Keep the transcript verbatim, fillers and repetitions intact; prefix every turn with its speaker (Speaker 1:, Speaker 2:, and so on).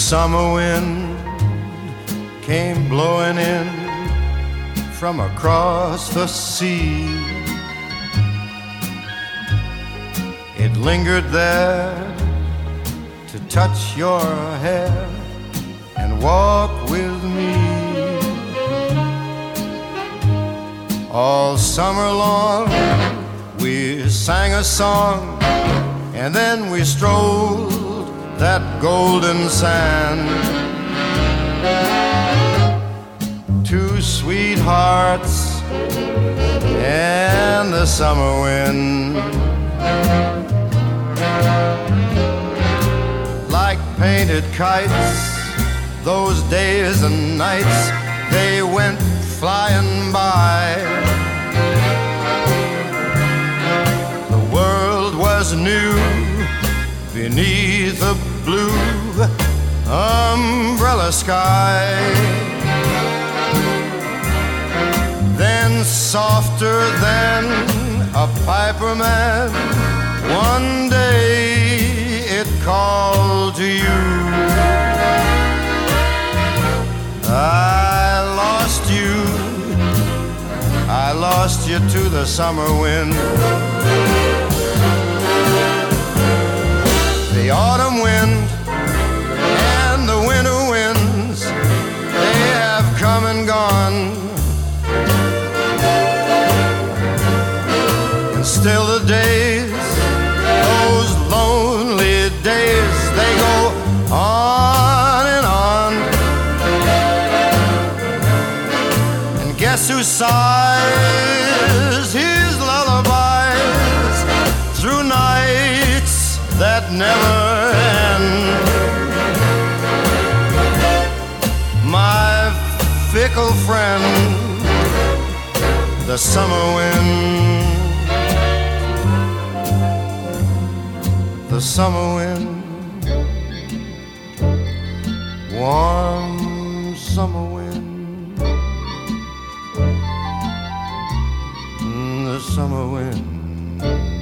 Speaker 1: summer wind came blowing in from across the sea. It lingered there to touch your hair and walk with me. All summer long we sang a song, and then we strolled that golden sand. Two sweethearts and the summer wind, like painted kites, those days and nights, they went flying by. The world was new beneath a blue umbrella sky. Then softer than a piper man, one day it called to you. I lost you, I lost you to the summer wind. The autumn wind and the winter winds, they have come and gone. And still the days, those lonely days, they go on and on. And guess who sighs his lullabies through nights that never end? My fickle friend, the summer wind. The summer wind, warm summer wind, the summer wind.